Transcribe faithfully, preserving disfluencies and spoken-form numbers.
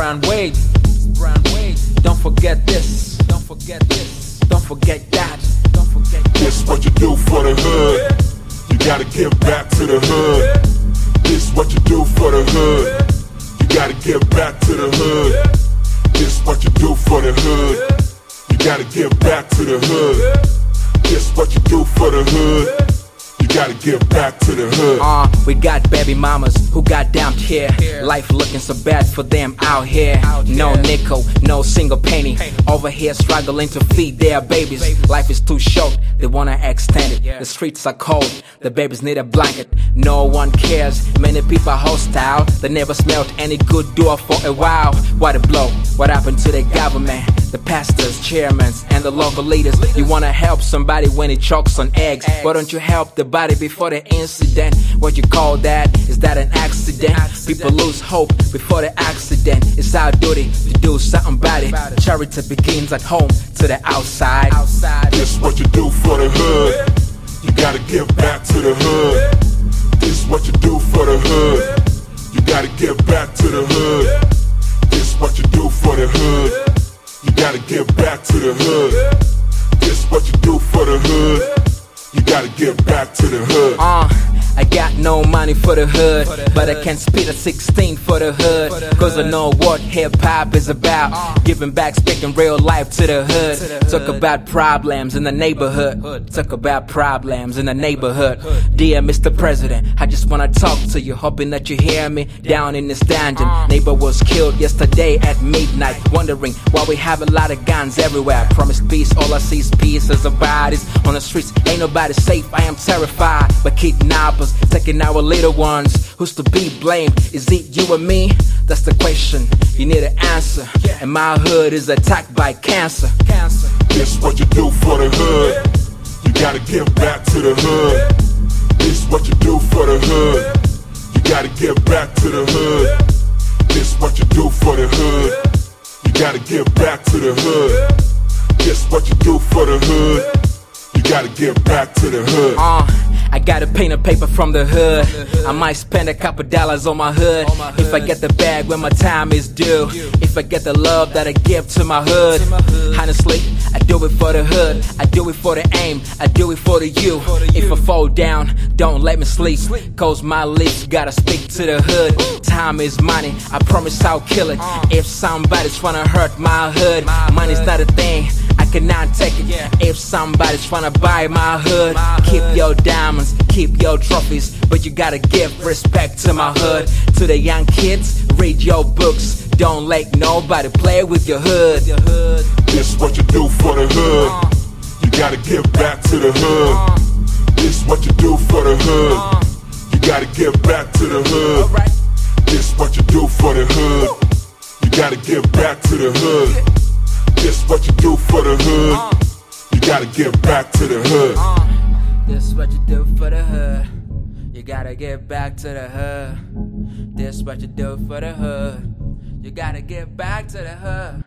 Brown Wade. Brown Wade. Don't forget this. Don't forget this. Don't forget that. Don't forget that. This what you do for the hood. You gotta give back to the hood. This what you do for the hood. You gotta give back to the hood. This what you do for the hood. You gotta give back to the hood. This what you do for the hood. You gotta give back to the hood. Uh, we got baby mamas who got dumped here. Life looking so bad for them out here. No nickel, no single penny. Over here struggling to feed their babies. Life is too short, they wanna extend it. The streets are cold, the babies need a blanket. No one cares, many people are hostile. They never smelled any good door for a while. What a blow, what happened to the government? The pastors, chairmen, and the local leaders. You wanna help somebody when it chokes on eggs. Why don't you help the body before the incident? What you call that? Is that an accident? People lose hope before the accident. It's our duty to do something about it. Charity begins at home to the outside. This what you do for the hood. You gotta give back to the hood. This what you do for the hood. You gotta give back to the hood. This what you do for the hood. You gotta give back to the hood. This what you do for the hood. You gotta give back to the hood. Uh, I got no money for the hood, but I can spit a sixteen for the hood. Cause I know what hip hop is about. Giving back, speaking real life to the hood. Talk about problems in the neighborhood. Talk about problems in the neighborhood. Dear Mister President, I just wanna talk to you, hoping that you hear me down in this dungeon. Neighbor was killed yesterday at midnight, wondering why we have a lot of guns everywhere. I promise peace, all I see is pieces of bodies on the streets. Ain't nobody safe, I am terrified. But kidnappers taking our little ones. Who's to be blamed? Is it you or me? That's the question, you need an answer. And my hood is attacked by cancer. This what you do for the hood. You gotta give back to the hood. This what you do for the hood. You gotta give back to the hood. This what you do for the hood. You gotta give back to the hood. This what you do for the hood. You gotta give back to the hood. Uh, I gotta paint a paper from the hood. I might spend a couple dollars on my hood. If I get the bag when my time is due. If I get the love that I give to my hood. Honestly, I do it for the hood. I do it for the aim. I do it for the you. If I fall down, don't let me sleep. Cause my lips gotta speak to the hood. Time is money, I promise I'll kill it. If somebody's tryna hurt my hood, money's not a thing, I cannot take it. If somebody's tryna buy my hood, keep your diamonds, keep your trophies, but you gotta give respect to my hood. To the young kids, read your books. Don't let nobody play with your hood. This what you do for the hood. You gotta give back to the hood. This what you do for the hood. You gotta give back to the hood. This what you do for the hood. You gotta give back to the hood. This what you do for the hood. You gotta give back to the hood. This what you do for the hood. You gotta give back to the hood. This what you do for the hood. You gotta give back to the hood.